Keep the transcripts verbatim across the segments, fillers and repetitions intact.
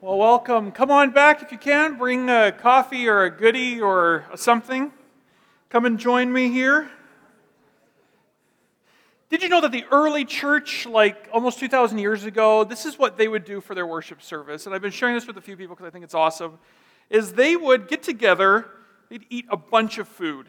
Well, welcome. Come on back if you can. Bring a coffee or a goodie or something. Come and join me here. Did you know that the early church, like almost two thousand years ago, this is what they would do for their worship service? And I've been sharing this with a few people because I think it's awesome. Is they would get together, they'd eat a bunch of food.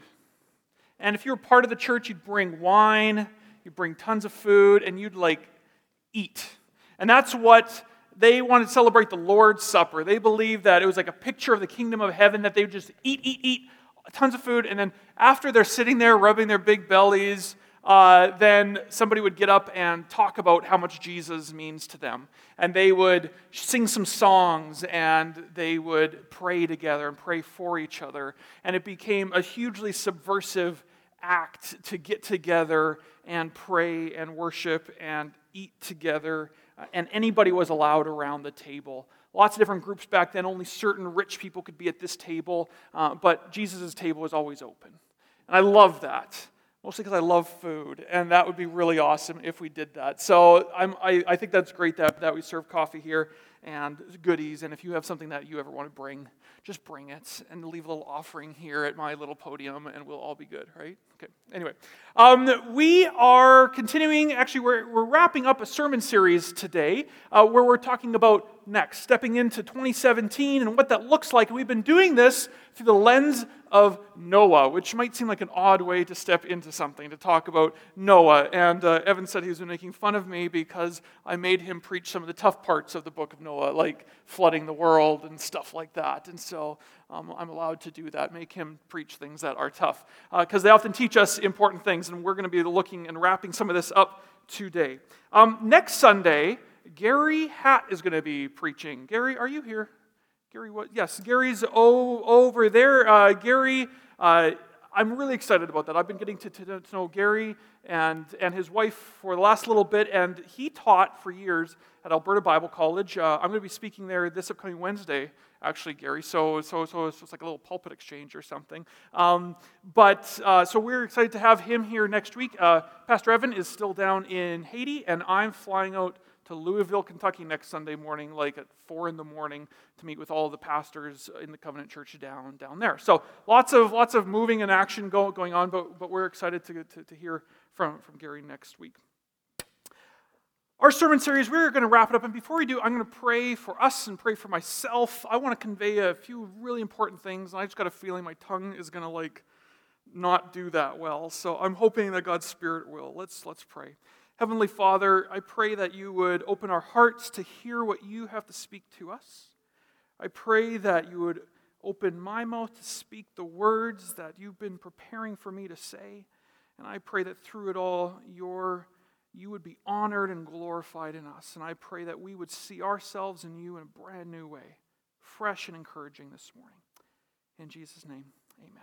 And if you were part of the church, you'd bring wine, you'd bring tons of food, and you'd like eat. And that's what they wanted to celebrate the Lord's Supper. They believed that it was like a picture of the kingdom of heaven, that they would just eat, eat, eat tons of food, and then after they're sitting there rubbing their big bellies, uh, then somebody would get up and talk about how much Jesus means to them. And they would sing some songs, and they would pray together and pray for each other. And it became a hugely subversive act to get together and pray and worship and eat together, and anybody was allowed around the table. Lots of different groups back then. Only certain rich people could be at this table, uh, but Jesus' table was always open. And I love that, mostly because I love food, and that would be really awesome if we did that. So I'm, I, I think that's great that, that we serve coffee here and goodies, and if you have something that you ever want to bring, just bring it and leave a little offering here at my little podium, and we'll all be good, right? Okay, anyway. Um, we are continuing, actually we're, we're wrapping up a sermon series today uh, where we're talking about next, stepping into twenty seventeen and what that looks like. And we've been doing this through the lens of Noah, which might seem like an odd way to step into something, to talk about Noah. And uh, Evan said he was making fun of me because I made him preach some of the tough parts of the book of Noah, like flooding the world and stuff like that. And so um, I'm allowed to do that, make him preach things that are tough. Because uh, they often teach us important things, and we're going to be looking and wrapping some of this up today. Um, next Sunday, Gary Hatt is going to be preaching. Gary, are you here? Gary, what? Yes, Gary's o- over there. Uh, Gary, uh, I'm really excited about that. I've been getting to, to, to know Gary and, and his wife for the last little bit, and he taught for years at Alberta Bible College. Uh, I'm going to be speaking there this upcoming Wednesday, actually, Gary. So, so, so it's just like a little pulpit exchange or something. Um, but uh, so we're excited to have him here next week. Uh, Pastor Evan is still down in Haiti, and I'm flying out to Louisville, Kentucky next Sunday morning, like at four in the morning, to meet with all the pastors in the Covenant Church down down there. So lots of lots of moving and action go, going on, but but we're excited to, to to hear from from Gary next week. Our sermon series, we're going to wrap it up, and before we do, I'm going to pray for us and pray for myself. I want to convey a few really important things, and I just got a feeling my tongue is going to like not do that well. So I'm hoping that God's Spirit will. Let's let's pray. Heavenly Father, I pray that you would open our hearts to hear what you have to speak to us. I pray that you would open my mouth to speak the words that you've been preparing for me to say. And I pray that through it all, your, you would be honored and glorified in us. And I pray that we would see ourselves in you in a brand new way, fresh and encouraging this morning. In Jesus' name, amen.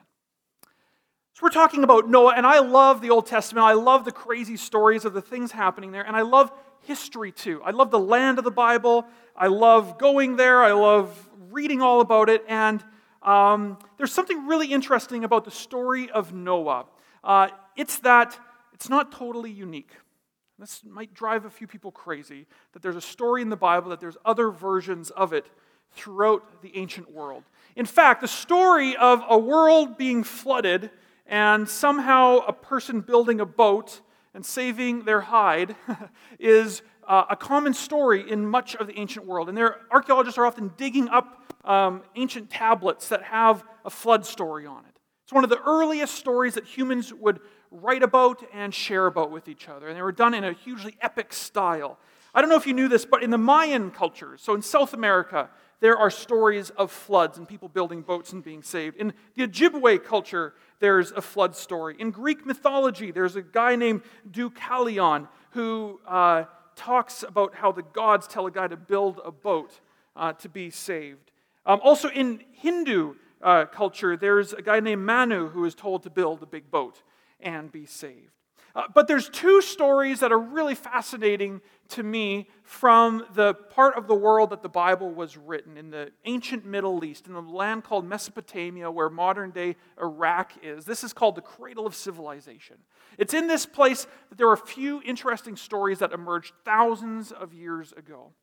So we're talking about Noah, and I love the Old Testament. I love the crazy stories of the things happening there, and I love history too. I love the land of the Bible. I love going there. I love reading all about it, and um, there's something really interesting about the story of Noah. Uh, it's that it's not totally unique. This might drive a few people crazy, that there's a story in the Bible, that there's other versions of it throughout the ancient world. In fact, the story of a world being flooded and somehow a person building a boat and saving their hide is uh, a common story in much of the ancient world. And there, archaeologists are often digging up um, ancient tablets that have a flood story on it. It's one of the earliest stories that humans would write about and share about with each other. And they were done in a hugely epic style. I don't know if you knew this, but in the Mayan cultures, so in South America, there are stories of floods and people building boats and being saved. In the Ojibwe culture, there's a flood story. In Greek mythology, there's a guy named Deucalion who uh, talks about how the gods tell a guy to build a boat uh, to be saved. Um, also in Hindu uh, culture, there's a guy named Manu who is told to build a big boat and be saved. Uh, but there's two stories that are really fascinating to me from the part of the world that the Bible was written, in the ancient Middle East, in the land called Mesopotamia, where modern-day Iraq is. This is called the cradle of civilization. It's in this place that there are a few interesting stories that emerged thousands of years ago.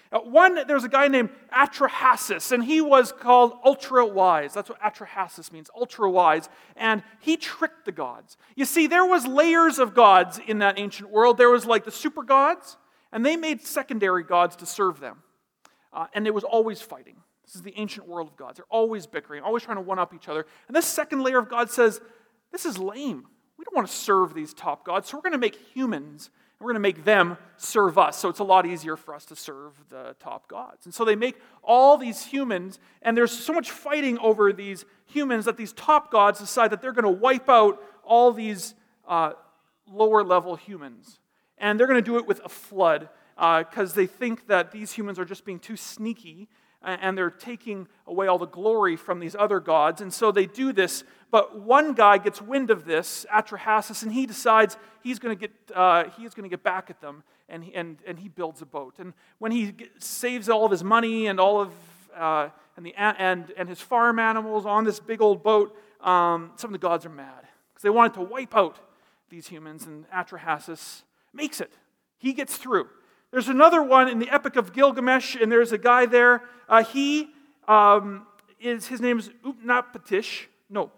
Uh, one, there was a guy named Atrahasis, and he was called ultra-wise. That's what Atrahasis means, ultra-wise. And he tricked the gods. You see, there was layers of gods in that ancient world. There was like the super gods, and they made secondary gods to serve them. Uh, and it was always fighting. This is the ancient world of gods. They're always bickering, always trying to one-up each other. And this second layer of God says, this is lame. We don't want to serve these top gods, so we're going to make humans, and we're going to make them serve us. So it's a lot easier for us to serve the top gods. And so they make all these humans, and there's so much fighting over these humans that these top gods decide that they're going to wipe out all these uh, lower-level humans. And they're going to do it with a flood, because uh, they think that these humans are just being too sneaky, and they're taking away all the glory from these other gods. And so they do this, but one guy gets wind of this, Atrahasis, and he decides he's going to get uh, he's going to get back at them, and he, and and he builds a boat. And when he get, saves all of his money and all of uh, and the and and his farm animals on this big old boat, um, some of the gods are mad because they wanted to wipe out these humans, and Atrahasis makes it. He gets through. There's another one in the Epic of Gilgamesh, and there's a guy there. Uh, he um, is his name is Utnapishtim. No,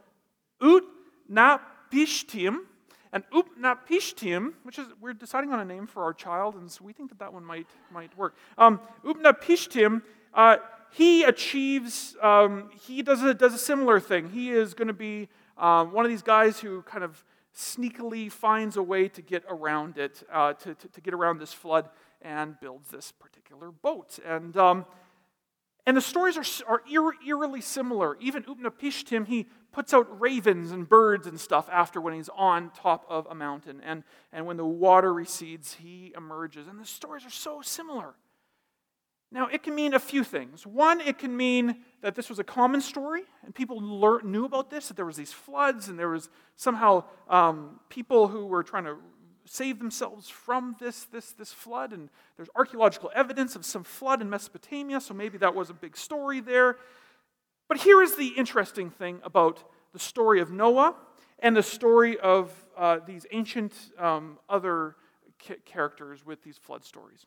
Utnapishtim, and Utnapishtim, which is we're deciding on a name for our child, and so we think that that one might might work. Um, Utnapishtim, uh, he achieves. Um, he does a does a similar thing. He is going to be um, one of these guys who kind of sneakily finds a way to get around it, uh, to, to to get around this flood, and builds this particular boat. And um, and the stories are, are eer- eerily similar. Even Utnapishtim, he puts out ravens and birds and stuff after when he's on top of a mountain. And, and when the water recedes, he emerges. And the stories are so similar. Now, it can mean a few things. One, it can mean that this was a common story, and people lear- knew about this, that there was these floods, and there was somehow um, people who were trying to save themselves from this, this, this flood, and there's archaeological evidence of some flood in Mesopotamia, so maybe that was a big story there. But here is the interesting thing about the story of Noah and the story of uh, these ancient um, other ca- characters with these flood stories.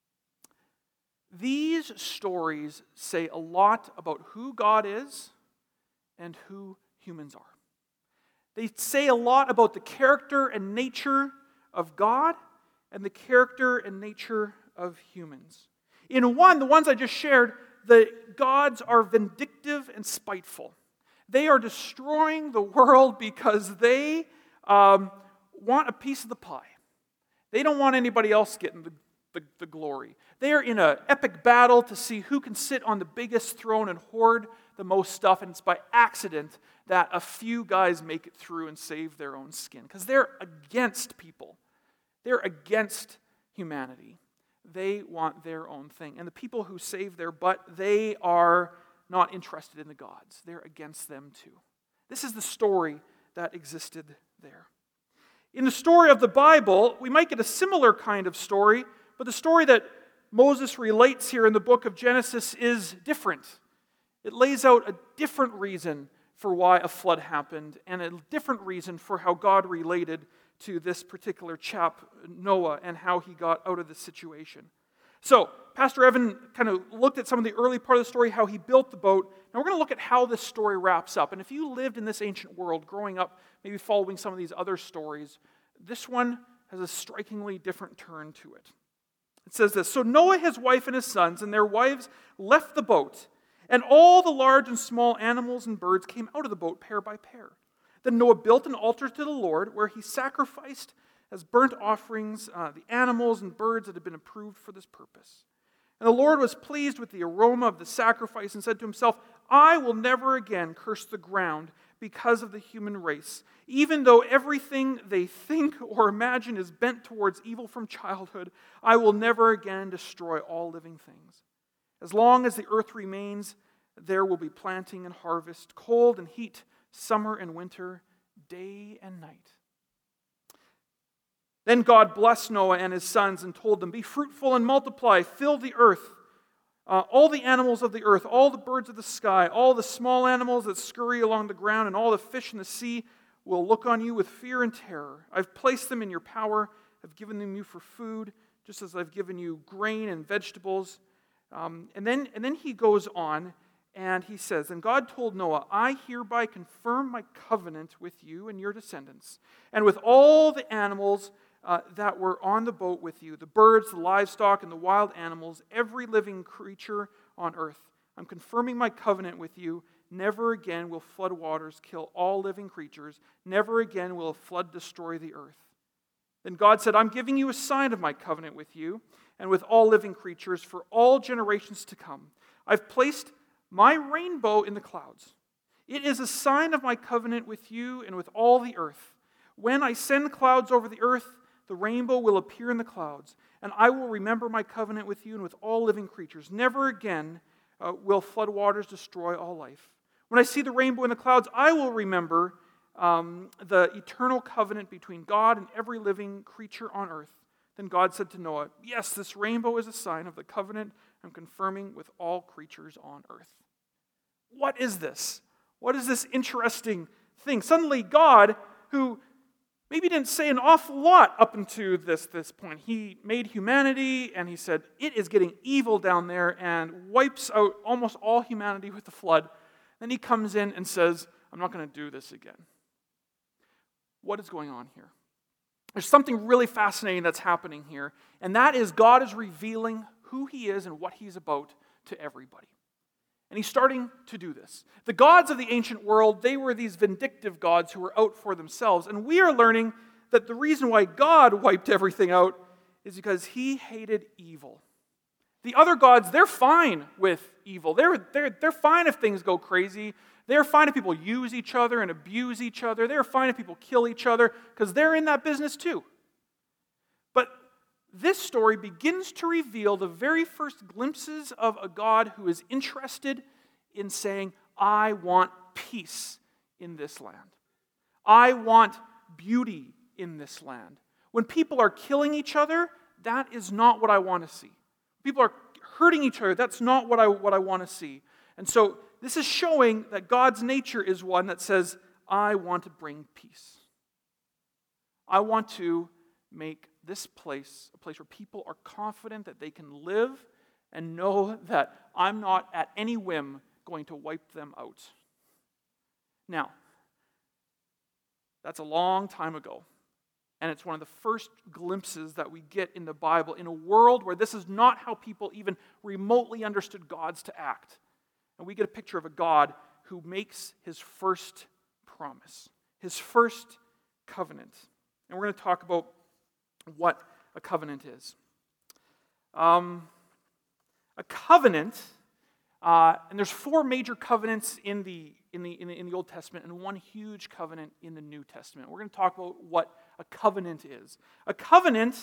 These stories say a lot about who God is and who humans are. They say a lot about the character and nature of God and the character and nature of humans. In one, the ones I just shared, the gods are vindictive and spiteful. They are destroying the world because they um, want a piece of the pie. They don't want anybody else getting the, the, the glory. They are in an epic battle to see who can sit on the biggest throne and hoard the most stuff, and it's by accident that a few guys make it through and save their own skin, because they're against people. They're against humanity. They want their own thing. And the people who save their butt, they are not interested in the gods. They're against them too. This is the story that existed there. In the story of the Bible, we might get a similar kind of story, but the story that Moses relates here in the book of Genesis is different. It lays out a different reason for why a flood happened, and a different reason for how God related to this particular chap, Noah, and how he got out of the situation. So, Pastor Evan kind of looked at some of the early part of the story, how he built the boat. Now we're going to look at how this story wraps up. And if you lived in this ancient world, growing up, maybe following some of these other stories, this one has a strikingly different turn to it. It says this: So Noah, his wife, and his sons, and their wives left the boat, and all the large and small animals and birds came out of the boat pair by pair. Then Noah built an altar to the Lord, where he sacrificed as burnt offerings uh, the animals and birds that had been approved for this purpose. And the Lord was pleased with the aroma of the sacrifice and said to himself, I will never again curse the ground because of the human race, even though everything they think or imagine is bent towards evil from childhood. I will never again destroy all living things. As long as the earth remains, there will be planting and harvest, cold and heat, summer and winter, day and night. Then God blessed Noah and his sons and told them, Be fruitful and multiply, fill the earth, uh, all the animals of the earth, all the birds of the sky, all the small animals that scurry along the ground, and all the fish in the sea will look on you with fear and terror. I've placed them in your power, I've given them you for food, just as I've given you grain and vegetables. Um, and then and then he goes on and he says, "And God told Noah, I hereby confirm my covenant with you and your descendants, and with all the animals uh, that were on the boat with you, the birds, the livestock, and the wild animals, every living creature on earth. I'm confirming my covenant with you. Never again will flood waters kill all living creatures. Never again will a flood destroy the earth." Then God said, "I'm giving you a sign of my covenant with you and with all living creatures for all generations to come. I've placed my rainbow in the clouds. It is a sign of my covenant with you and with all the earth. When I send clouds over the earth, the rainbow will appear in the clouds, and I will remember my covenant with you and with all living creatures. Never again uh, will floodwaters destroy all life. When I see the rainbow in the clouds, I will remember um, the eternal covenant between God and every living creature on earth." Then God said to Noah, "Yes, this rainbow is a sign of the covenant I'm confirming with all creatures on earth." What is this? What is this interesting thing? Suddenly God, who maybe didn't say an awful lot up until this, this point, he made humanity and he said, it is getting evil down there, and wipes out almost all humanity with the flood. Then he comes in and says, I'm not going to do this again. What is going on here? There's something really fascinating that's happening here, and that is God is revealing who he is and what he's about to everybody. And he's starting to do this. The gods of the ancient world, they were these vindictive gods who were out for themselves. And we are learning that the reason why God wiped everything out is because he hated evil. The other gods, they're fine with evil. They're, they're, they're fine if things go crazy. They're fine if people use each other and abuse each other. They're fine if people kill each other because they're in that business too. But this story begins to reveal the very first glimpses of a God who is interested in saying, I want peace in this land. I want beauty in this land. When people are killing each other, that is not what I want to see. People are hurting each other, that's not what I, what I want to see. And so this is showing that God's nature is one that says, I want to bring peace. I want to make this place a place where people are confident that they can live and know that I'm not at any whim going to wipe them out. Now, that's a long time ago, and it's one of the first glimpses that we get in the Bible in a world where this is not how people even remotely understood God's to act. And we get a picture of a God who makes his first promise, his first covenant. And we're going to talk about what a covenant is. Um, a covenant, uh, and there's four major covenants in the, in, the, in the in the Old Testament and one huge covenant in the New Testament. We're going to talk about what a covenant is. A covenant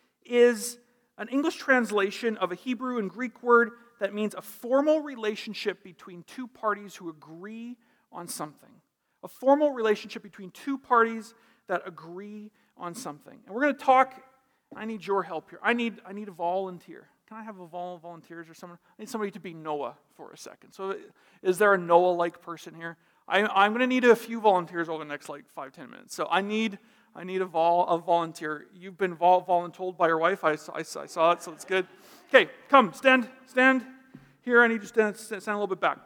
is an English translation of a Hebrew and Greek word that means a formal relationship between two parties who agree on something. A formal relationship between two parties that agree on something. And we're going to talk, I need your help here. I need I need a volunteer. Can I have a vol volunteers or someone? I need somebody to be Noah for a second. So is there a Noah-like person here? I, I'm going to need a few volunteers over the next like five, ten minutes. So I need I need a vol a volunteer. You've been vol voluntold by your wife. I, I, I saw it, so it's good. Okay, come, stand, stand here. I need you to stand, stand a little bit back.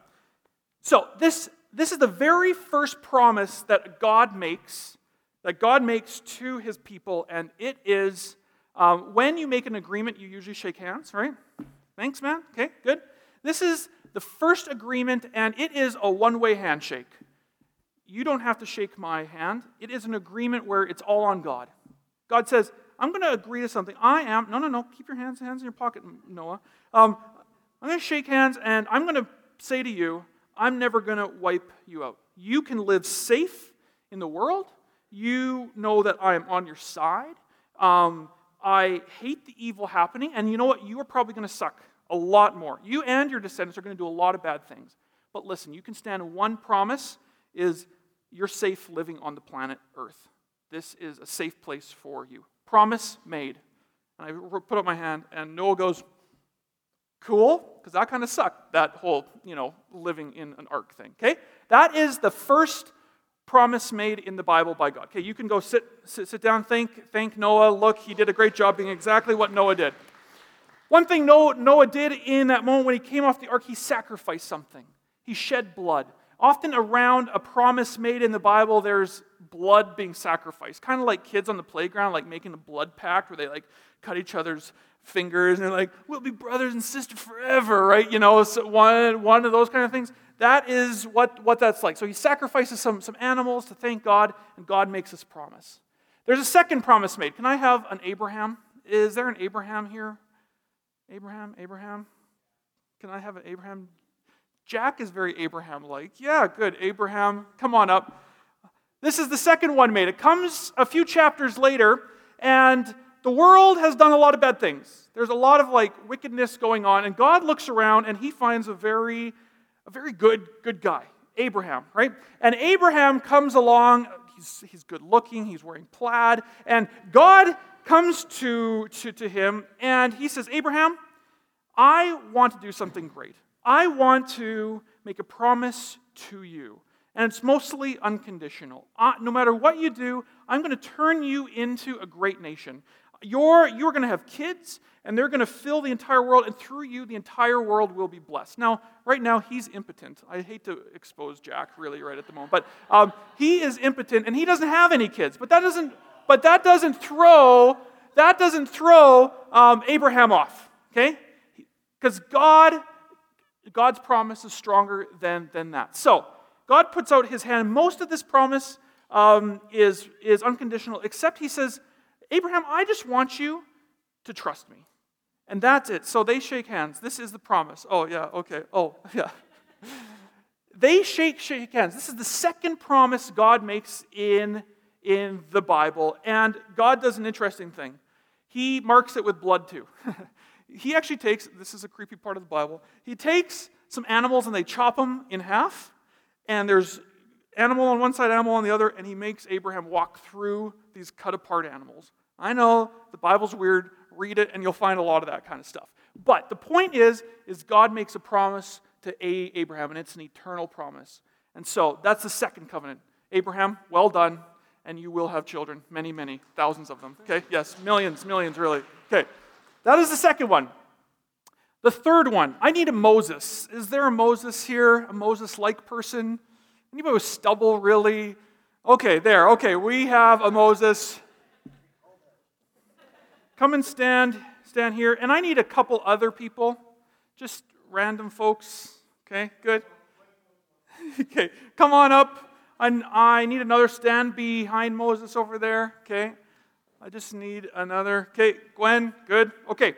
So this this is the very first promise that God makes that God makes to his people, and it is, um, when you make an agreement, you usually shake hands, right? Thanks, man. Okay, good. This is the first agreement, and it is a one-way handshake. You don't have to shake my hand. It is an agreement where it's all on God. God says, I'm going to agree to something. I am, no, no, no, keep your hands, hands in your pocket, Noah. Um, I'm going to shake hands, and I'm going to say to you, I'm never going to wipe you out. You can live safe in the world. You know that I am on your side. Um, I hate the evil happening. And you know what? You are probably going to suck a lot more. You and your descendants are going to do a lot of bad things. But listen, you can stand on one promise is you're safe living on the planet Earth. This is a safe place for you. Promise made. And I put up my hand, and Noah goes, cool, because that kind of sucked, that whole, you know, living in an ark thing. Okay? That is the first promise made in the Bible by God. Okay, you can go sit, sit, sit down, thank, thank Noah. Look, he did a great job being exactly what Noah did. One thing Noah did in that moment when he came off the ark, he sacrificed something. He shed blood. Often around a promise made in the Bible, there's blood being sacrificed. Kind of like kids on the playground, like making a blood pact where they like cut each other's fingers and they're like, we'll be brothers and sisters forever, right? You know, so one, one of those kind of things. That is what, what that's like. So he sacrifices some, some animals to thank God, and God makes this promise. There's a second promise made. Can I have an Abraham? Is there an Abraham here? Abraham, Abraham? Can I have an Abraham? Jack is very Abraham-like. Yeah, good. Abraham, come on up. This is the second one made. It comes a few chapters later, and the world has done a lot of bad things. There's a lot of like wickedness going on, and God looks around and he finds a very, a very good, good guy, Abraham, right? And Abraham comes along. He's, he's good looking. He's wearing plaid, and God comes to, to, to him, and he says, Abraham, I want to do something great. I want to make a promise to you. And it's mostly unconditional. Uh, no matter what you do, I'm going to turn you into a great nation. You're, you're going to have kids, and they're going to fill the entire world, and through you, the entire world will be blessed. Now, right now, he's impotent. I hate to expose Jack, really, right at the moment. But um, he is impotent, and he doesn't have any kids. But that doesn't... But that doesn't throw that doesn't throw um, Abraham off, okay? Because God, God's promise is stronger than, than that. So God puts out his hand. Most of this promise um, is, is unconditional, except he says, Abraham, I just want you to trust me. And that's it. So they shake hands. This is the promise. Oh, yeah, okay. Oh, yeah. They shake, shake hands. This is the second promise God makes in in the Bible, and God does an interesting thing. He marks it with blood too. He actually takes, this is a creepy part of the Bible, he takes some animals and they chop them in half, and there's animal on one side, animal on the other, and he makes Abraham walk through these cut apart animals. I know, the Bible's weird, read it and you'll find a lot of that kind of stuff. But the point is, is God makes a promise to Abraham, and it's an eternal promise. And so, that's the second covenant. Abraham, well done. And you will have children, many, many, thousands of them. Okay, yes, millions, millions, really. Okay, that is the second one. The third one, I need a Moses. Is there a Moses here, a Moses-like person? Anybody with stubble, really? Okay, there, okay, we have a Moses. Come and stand, stand here. And I need a couple other people, just random folks. Okay, good. Okay, come on up. I need another stand behind Moses over there. Okay. I just need another. Okay, Gwen, good. Okay.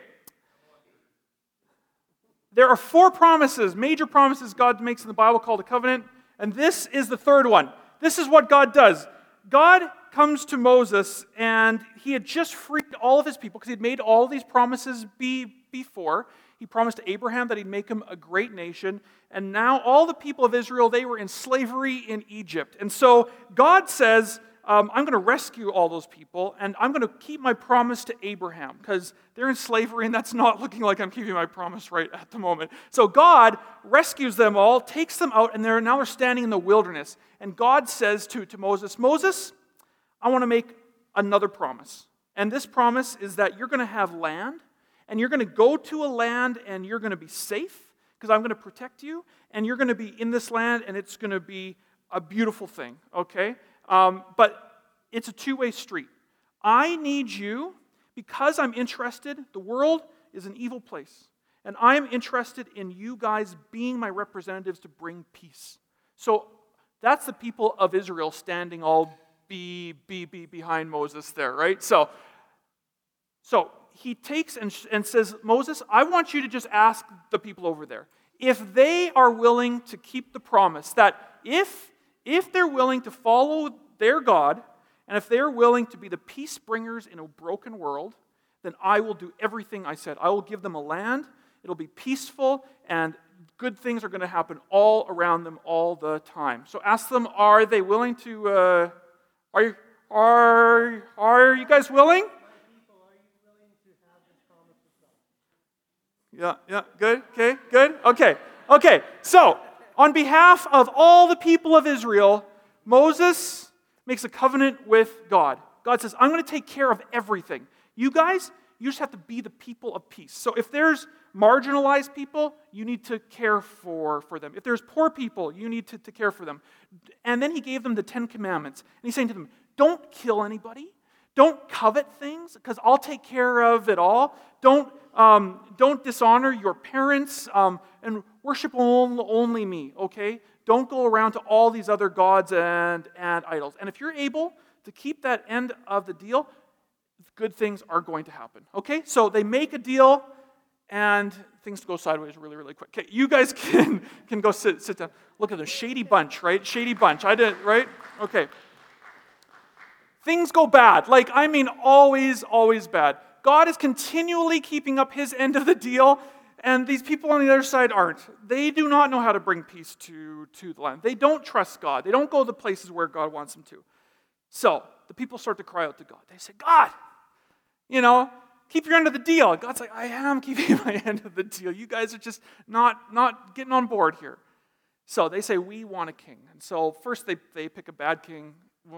There are four promises, major promises God makes in the Bible called a covenant, and this is the third one. This is what God does. God comes to Moses, and he had just freed all of his people because he had made all of these promises be, before. He promised to Abraham that he'd make him a great nation. And now all the people of Israel, they were in slavery in Egypt. And so God says, um, I'm going to rescue all those people, and I'm going to keep my promise to Abraham, because they're in slavery, and that's not looking like I'm keeping my promise right at the moment. So God rescues them all, takes them out, and they're now they're standing in the wilderness. And God says to, to Moses, Moses, I want to make another promise. And this promise is that you're going to have land, and you're going to go to a land, and you're going to be safe, because I'm going to protect you, and you're going to be in this land, and it's going to be a beautiful thing, okay? Um, but it's a two-way street. I need you, because I'm interested, the world is an evil place, and I'm interested in you guys being my representatives to bring peace. So that's the people of Israel standing all be, be, be behind Moses there, right? So, so he takes and, and says, Moses, I want you to just ask the people over there if they are willing to keep the promise, that if, if they're willing to follow their God, and if they're willing to be the peace bringers in a broken world, then I will do everything I said. I will give them a land, it'll be peaceful, and good things are going to happen all around them all the time. So ask them, are they willing to, uh, are, you, are, are you guys willing? Yeah, yeah, good, okay, good, okay, okay. So, on behalf of all the people of Israel, Moses makes a covenant with God. God says, I'm going to take care of everything. You guys, You just have to be the people of peace. So if there's marginalized people, you need to care for, for them. If there's poor people, you need to, to care for them. And then he gave them the Ten Commandments. And he's saying to them, don't kill anybody. Don't covet things, because I'll take care of it all. Don't, um, don't dishonor your parents, um, and worship only, only me, okay? Don't go around to all these other gods and, and idols. And if you're able to keep that end of the deal, good things are going to happen, okay? So they make a deal, and things go sideways really, really quick. Okay, you guys can, can go sit, sit down. Look at the shady bunch, right? Shady bunch. I did, right? Okay. Things go bad. Like, I mean, always, always bad. God is continually keeping up his end of the deal, and these people on the other side aren't. They do not know how to bring peace to, to the land. They don't trust God. They don't go to the places where God wants them to. So, the people start to cry out to God. They say, God, you know, keep your end of the deal. God's like, I am keeping my end of the deal. You guys are just not, not getting on board here. So, they say, we want a king. And so, first they, they pick a bad king.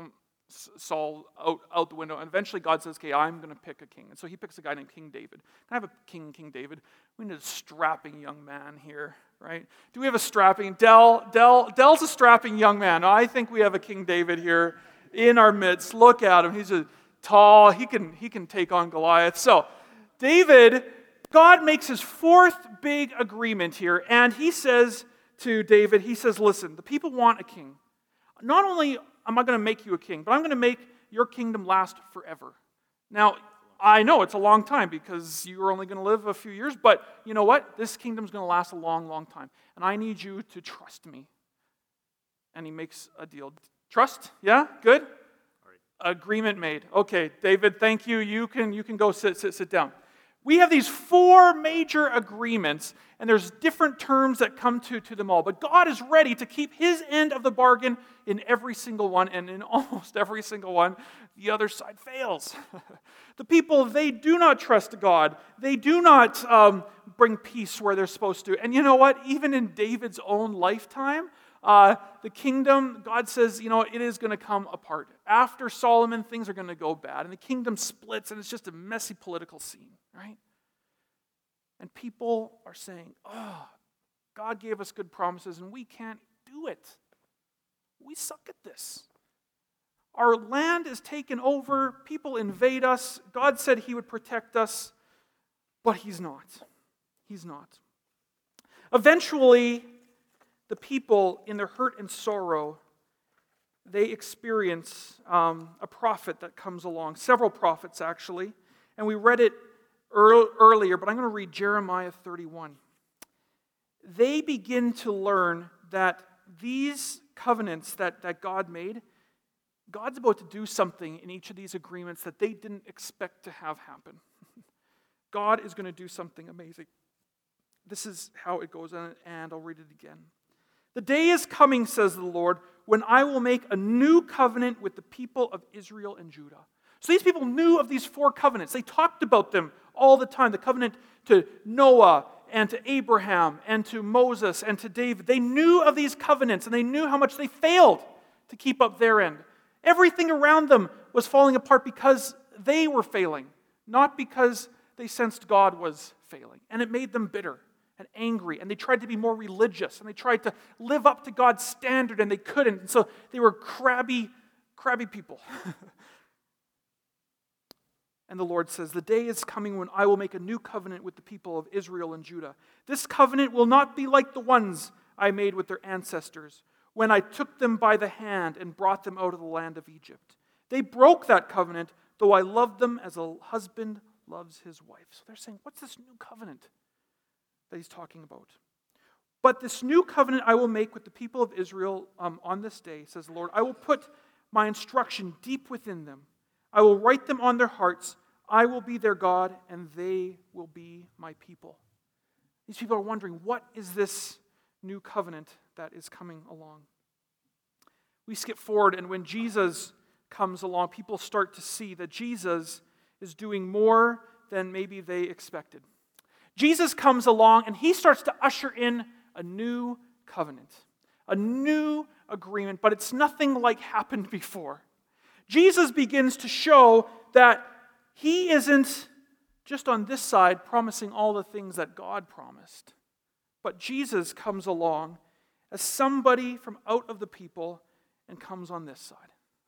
Saul out, out the window, and eventually God says, okay, I'm going to pick a king. And so he picks a guy named King David. Can I have a king, King David? We need a strapping young man here, right? Do we have a strapping? Dell, Dell, Dell's a strapping young man. I think we have a King David here in our midst. Look at him. He's a tall. He can, he can take on Goliath. So David, God makes his fourth big agreement here, and he says to David, he says, listen, the people want a king. Not only am I going to make you a king, but I'm going to make your kingdom last forever. Now, I know it's a long time because you're only going to live a few years, but you know what? This kingdom's going to last a long, long time. And I need you to trust me. And he makes a deal. Trust? Yeah? Good? Agreement made. Okay, David, thank you. You can, you can go sit, sit, sit down. We have these four major agreements, and there's different terms that come to, to them all. But God is ready to keep his end of the bargain in every single one, and in almost every single one, the other side fails. The people, they do not trust God. They do not um, bring peace where they're supposed to. And you know what? Even in David's own lifetime, uh, the kingdom, God says, you know, it is going to come apart. After Solomon, things are going to go bad, and the kingdom splits, and it's just a messy political scene. Right? And people are saying, oh, God gave us good promises and we can't do it. We suck at this. Our land is taken over. People invade us. God said he would protect us, but he's not. He's not. Eventually, the people in their hurt and sorrow, they experience um, a prophet that comes along. Several prophets, actually. And we read it earlier, but I'm going to read Jeremiah thirty-one. They begin to learn that these covenants that, that God made, God's about to do something in each of these agreements that they didn't expect to have happen. God is going to do something amazing. This is how it goes, and I'll read it again. The day is coming, says the Lord, when I will make a new covenant with the people of Israel and Judah. So these people knew of these four covenants. They talked about them all the time. The covenant to Noah and to Abraham and to Moses and to David. They knew of these covenants, and they knew how much they failed to keep up their end. Everything around them was falling apart because they were failing, not because they sensed God was failing. And it made them bitter and angry, and they tried to be more religious, and they tried to live up to God's standard, and they couldn't. And so they were crabby, crabby people. And the Lord says, the day is coming when I will make a new covenant with the people of Israel and Judah. This covenant will not be like the ones I made with their ancestors when I took them by the hand and brought them out of the land of Egypt. They broke that covenant, though I loved them as a husband loves his wife. So they're saying, what's this new covenant that he's talking about? But this new covenant I will make with the people of Israel um, on this day, says the Lord. I will put my instruction deep within them. I will write them on their hearts. I will be their God, and they will be my people. These people are wondering, what is this new covenant that is coming along? We skip forward, and when Jesus comes along, people start to see that Jesus is doing more than maybe they expected. Jesus comes along, and he starts to usher in a new covenant, a new agreement, but it's nothing like happened before. Jesus begins to show that he isn't just on this side promising all the things that God promised. But Jesus comes along as somebody from out of the people and comes on this side.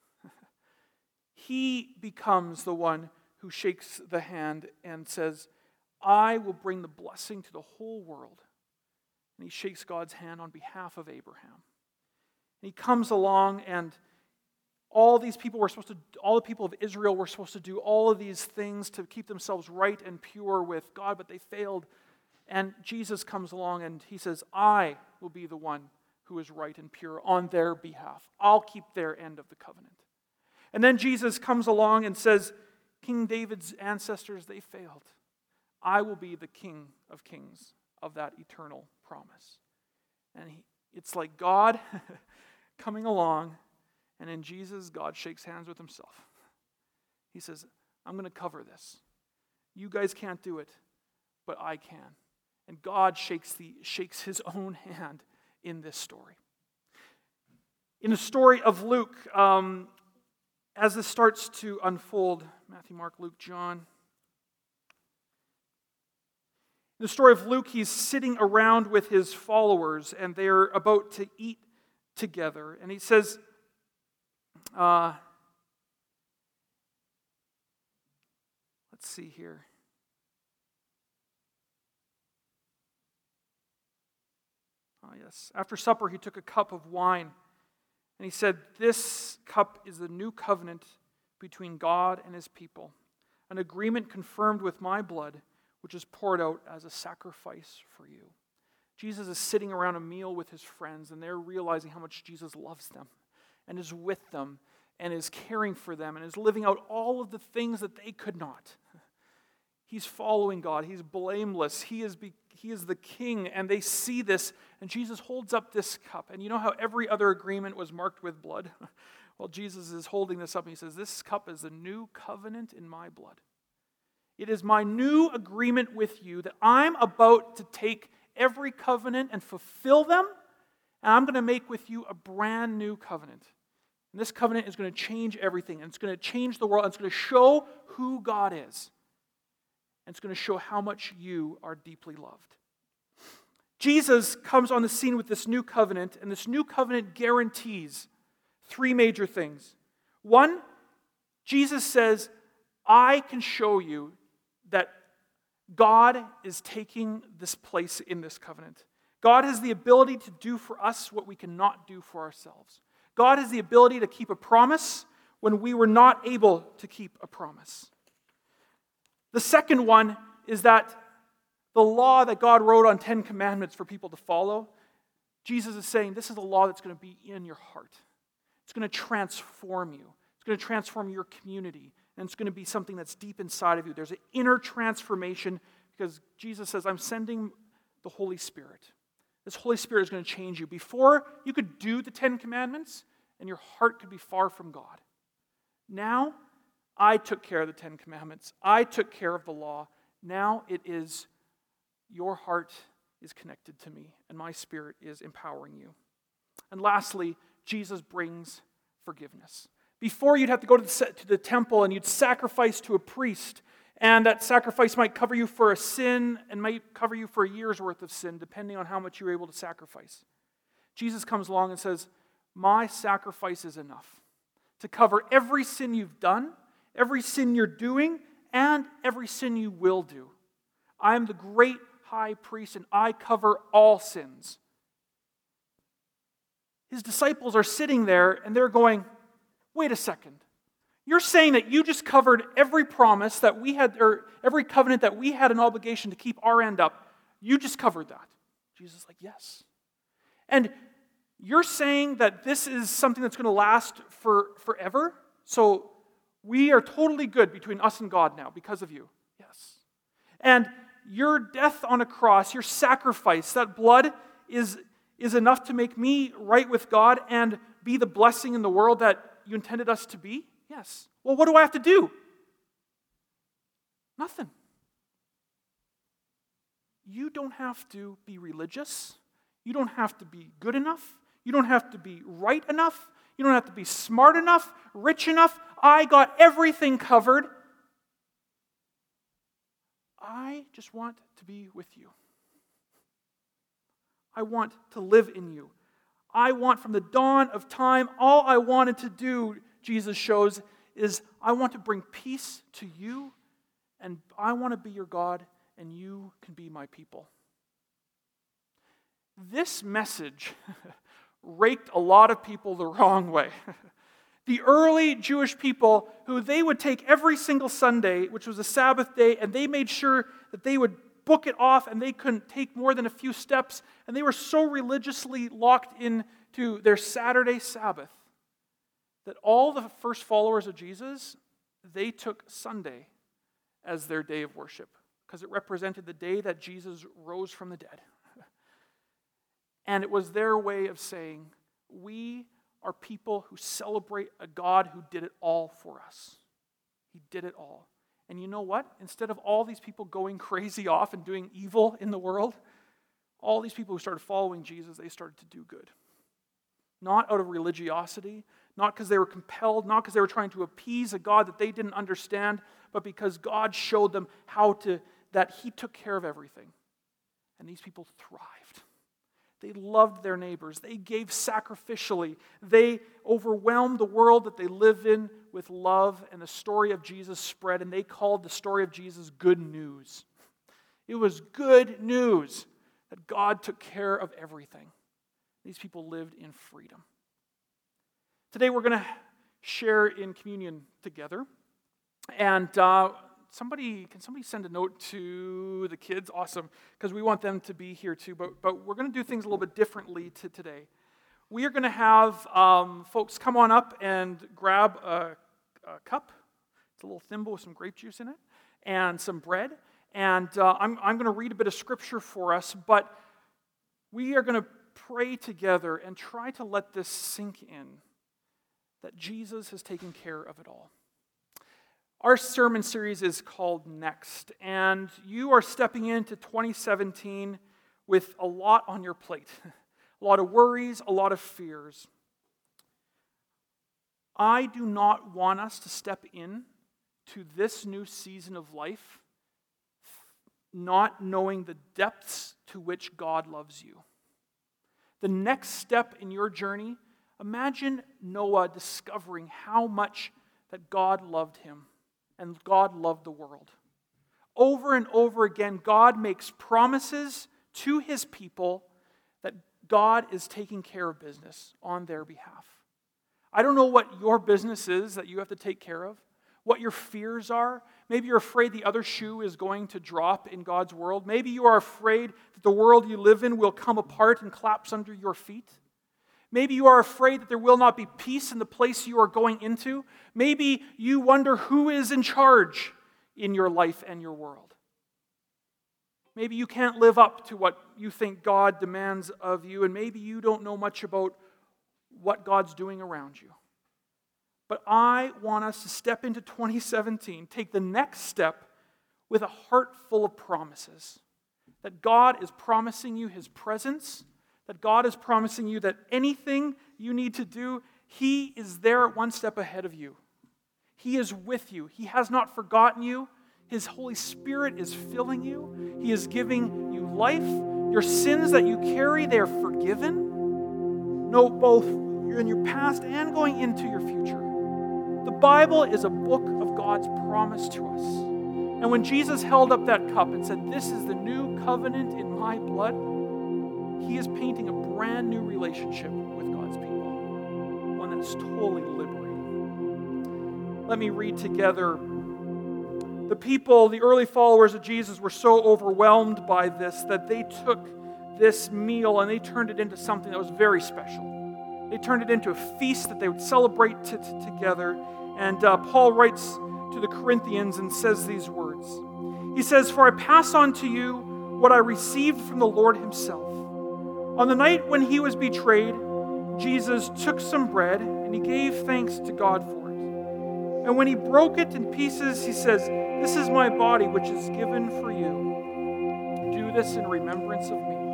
He becomes the one who shakes the hand and says, I will bring the blessing to the whole world. And he shakes God's hand on behalf of Abraham. And he comes along, and all these people were supposed to, all the people of Israel were supposed to do all of these things to keep themselves right and pure with God, but they failed. And Jesus comes along and he says, I will be the one who is right and pure on their behalf. I'll keep their end of the covenant. And then Jesus comes along and says, King David's ancestors, they failed. I will be the King of kings of that eternal promise. And he, it's like God coming along, and in Jesus, God shakes hands with himself. He says, I'm going to cover this. You guys can't do it, but I can. And God shakes, the, shakes his own hand in this story. In the story of Luke, um, as this starts to unfold, Matthew, Mark, Luke, John. In the story of Luke, he's sitting around with his followers, and they're about to eat together. And he says, uh, let's see here. Oh, yes. After supper, he took a cup of wine. And he said, this cup is the new covenant between God and his people, an agreement confirmed with my blood, which is poured out as a sacrifice for you. Jesus is sitting around a meal with his friends, and they're realizing how much Jesus loves them and is with them and is caring for them and is living out all of the things that they could not. He's following God. He's blameless. He is, be, he is the king, and they see this, and Jesus holds up this cup. And you know how every other agreement was marked with blood? Well, Jesus is holding this up, and he says, this cup is a new covenant in my blood. It is my new agreement with you that I'm about to take every covenant and fulfill them, and I'm going to make with you a brand new covenant. And this covenant is going to change everything, and it's going to change the world, and it's going to show who God is. And it's going to show how much you are deeply loved. Jesus comes on the scene with this new covenant, and this new covenant guarantees three major things. One, Jesus says, I can show you that God is taking this place in this covenant. God has the ability to do for us what we cannot do for ourselves. God has the ability to keep a promise when we were not able to keep a promise. The second one is that the law that God wrote on Ten Commandments for people to follow, Jesus is saying this is a law that's going to be in your heart. It's going to transform you. It's going to transform your community. And it's going to be something that's deep inside of you. There's an inner transformation because Jesus says, I'm sending the Holy Spirit. This Holy Spirit is going to change you. Before, you could do the Ten Commandments and your heart could be far from God. Now, I took care of the Ten Commandments. I took care of the law. Now it is your heart is connected to me, and my Spirit is empowering you. And lastly, Jesus brings forgiveness. Before, you'd have to go to the, to the temple and you'd sacrifice to a priest, and that sacrifice might cover you for a sin and might cover you for a year's worth of sin, depending on how much you were able to sacrifice. Jesus comes along and says, my sacrifice is enough to cover every sin you've done, every sin you're doing, and every sin you will do. I am the great high priest, and I cover all sins. His disciples are sitting there, and they're going, wait a second. You're saying that you just covered every promise that we had, or every covenant that we had an obligation to keep our end up. You just covered that. Jesus is like, yes. And you're saying that this is something that's going to last for forever? So we are totally good between us and God now because of you. Yes. And your death on a cross, your sacrifice, that blood is, is enough to make me right with God and be the blessing in the world that you intended us to be? Yes. Well, what do I have to do? Nothing. You don't have to be religious. You don't have to be good enough. You don't have to be right enough. You don't have to be smart enough, rich enough. I got everything covered. I just want to be with you. I want to live in you. I want from the dawn of time, all I wanted to do, Jesus shows, is I want to bring peace to you, and I want to be your God, and you can be my people. This message raked a lot of people the wrong way. The early Jewish people, who they would take every single Sunday, which was a Sabbath day, and they made sure that they would book it off and they couldn't take more than a few steps, and they were so religiously locked into their Saturday Sabbath that all the first followers of Jesus, they took Sunday as their day of worship because it represented the day that Jesus rose from the dead. And it was their way of saying, we are people who celebrate a God who did it all for us. He did it all. And you know what? Instead of all these people going crazy off and doing evil in the world, all these people who started following Jesus, they started to do good. Not out of religiosity, not because they were compelled, not because they were trying to appease a God that they didn't understand, but because God showed them how to, that He took care of everything. And these people thrived. They loved their neighbors. They gave sacrificially. They overwhelmed the world that they live in with love, and the story of Jesus spread, and they called the story of Jesus good news. It was good news that God took care of everything. These people lived in freedom. Today we're going to share in communion together. And uh, somebody, can somebody send a note to the kids? Awesome, because we want them to be here too. But, but we're going to do things a little bit differently to today. We are going to have um, folks come on up and grab a, a cup. It's a little thimble with some grape juice in it and some bread. And uh, I'm, I'm going to read a bit of scripture for us, but we are going to pray together and try to let this sink in, that Jesus has taken care of it all. Our sermon series is called Next, and you are stepping into twenty seventeen with a lot on your plate, a lot of worries, a lot of fears. I do not want us to step in to this new season of life not knowing the depths to which God loves you. The next step in your journey, imagine Noah discovering how much that God loved him and God loved the world. Over and over again, God makes promises to His people that God is taking care of business on their behalf. I don't know what your business is that you have to take care of, what your fears are. Maybe you're afraid the other shoe is going to drop in God's world. Maybe you are afraid that the world you live in will come apart and collapse under your feet. Maybe you are afraid that there will not be peace in the place you are going into. Maybe you wonder who is in charge in your life and your world. Maybe you can't live up to what you think God demands of you, and maybe you don't know much about what God's doing around you. But I want us to step into twenty seventeen, take the next step with a heart full of promises. That God is promising you His presence, that God is promising you that anything you need to do, He is there one step ahead of you. He is with you. He has not forgotten you. His Holy Spirit is filling you. He is giving you life. Your sins that you carry, they are forgiven. No, both in your past and going into your future. The Bible is a book of God's promise to us. And when Jesus held up that cup and said, "This is the new covenant in my blood," He is painting a brand new relationship with God's people, one that's totally liberating. Let me read together. The people, the early followers of Jesus, were so overwhelmed by this that they took this meal and they turned it into something that was very special. They turned it into a feast that they would celebrate t- t- together. And uh, Paul writes to the Corinthians and says these words. He says, "For I pass on to you what I received from the Lord Himself. On the night when He was betrayed, Jesus took some bread and He gave thanks to God for it. And when He broke it in pieces, He says, 'This is my body which is given for you. Do this in remembrance of me.'"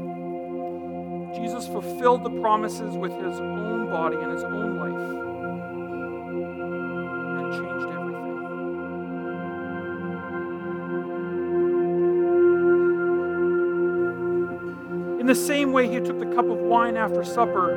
Jesus fulfilled the promises with His own body and His own life. And it changed everything. In the same way, he took the cup of wine after supper.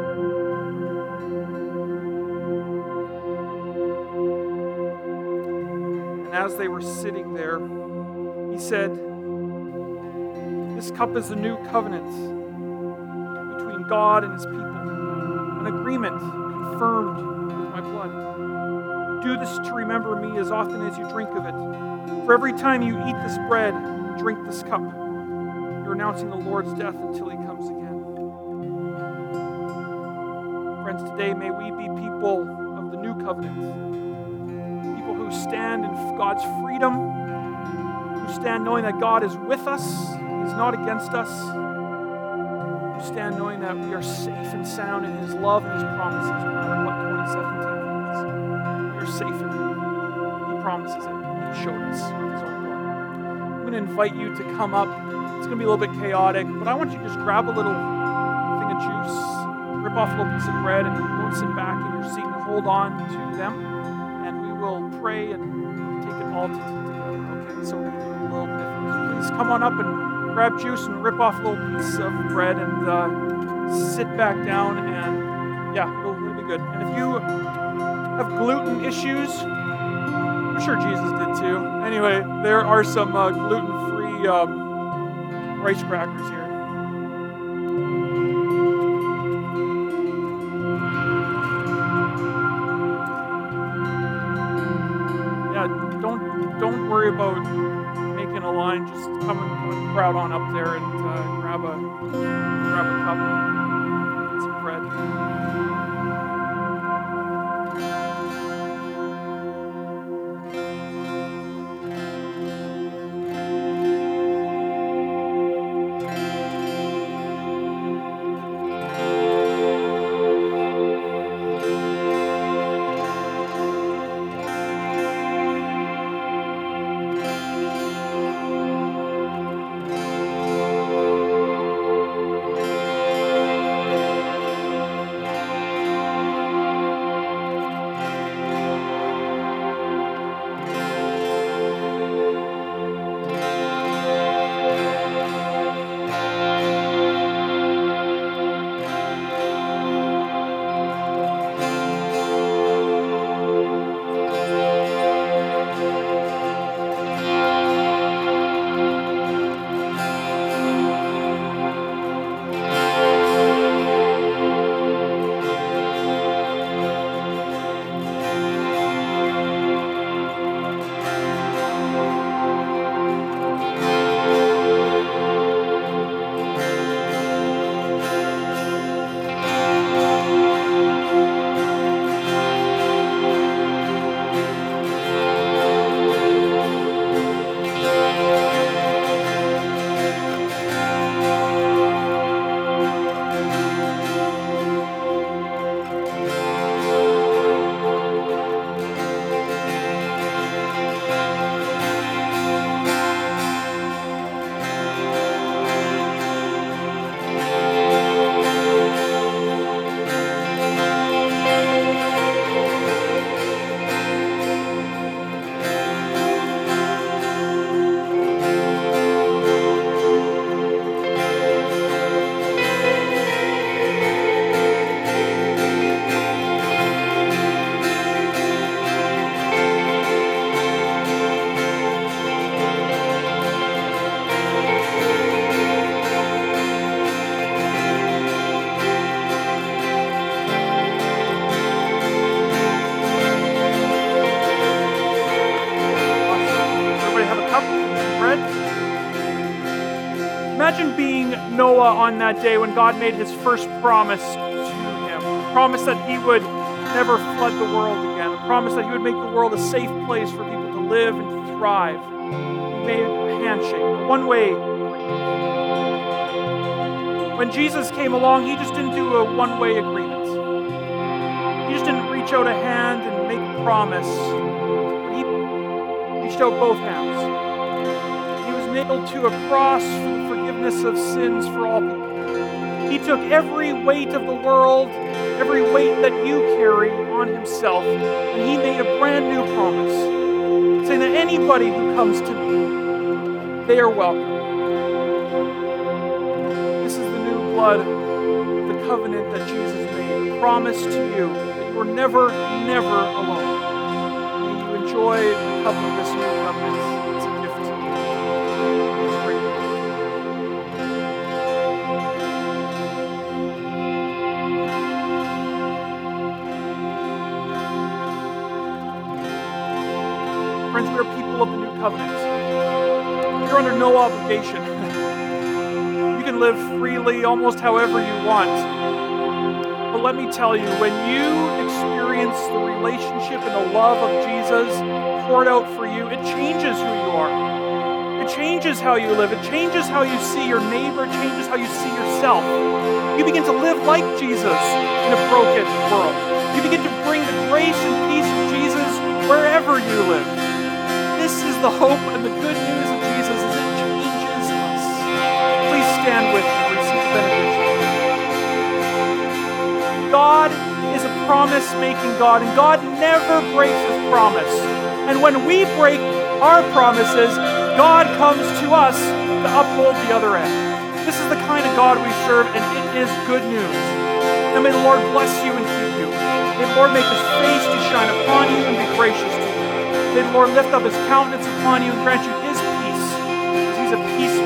And as they were sitting there, he said, "This cup is the new covenant between God and his people, an agreement confirmed with my blood. Do this to remember me as often as you drink of it. For every time you eat this bread and drink this cup, you're announcing the Lord's death until he comes again." Friends, today may we be people of the new covenant, people who stand in God's freedom, who stand knowing that God is with us, he's not against us, who stand knowing that we are safe and sound in his love and his promises, no matter what twenty seventeen brings. We are safe in him. He promises it. He showed us with his own blood. I'm going to invite you to come up. It's going to be a little bit chaotic, but I want you to just grab a little thing of juice, rip off a little piece of bread, and go and sit back in your seat and hold on to them, and we will pray and take it all together. Okay, so we're going to do a little bit of this. Please come on up and grab juice and rip off a little piece of bread and uh, sit back down, and yeah, it'll, it'll be good. And if you have gluten issues, I'm sure Jesus did too. Anyway, there are some uh, gluten-free um, rice crackers here. Yeah, don't don't worry about making a line. Just come and, come and crowd on up there and uh, grab a grab a cup and some bread. Imagine being Noah on that day when God made his first promise to him. A promise that he would never flood the world again. A promise that he would make the world a safe place for people to live and to thrive. He made a handshake, a one-way. When Jesus came along, he just didn't do a one-way agreement. He just didn't reach out a hand and make a promise. He reached out both hands. He was nailed to a cross for the forgiveness of sins for all people. He took every weight of the world, every weight that you carry on himself, and he made a brand new promise, saying that anybody who comes to me, they are welcome. This is blood of the covenant that Jesus made, promise to you that you are never, never alone. May you enjoy the cup of this new covenant. It's a gift to you. It's great. Friends, we are people of the new covenant. You're under no obligation. You can live freely, almost however you want. But let me tell you, when you experience the relationship and the love of Jesus poured out for you, it changes who you are. It changes how you live. It changes how you see your neighbor. It changes how you see yourself. You begin to live like Jesus in a broken world. You begin to bring the grace and peace of Jesus wherever you live. This is the hope and the good news of Jesus as it changes us. Please stand with me and receive the benediction. God is a promise-making God, and God never breaks His promise. And when we break our promises, God comes to us to uphold the other end. This is the kind of God we serve, and it is good news. And may the Lord bless you and keep you. May the Lord make His face to shine upon you and be gracious to you. May the Lord lift up His countenance upon you and grant you His peace, because He's a peacemaker.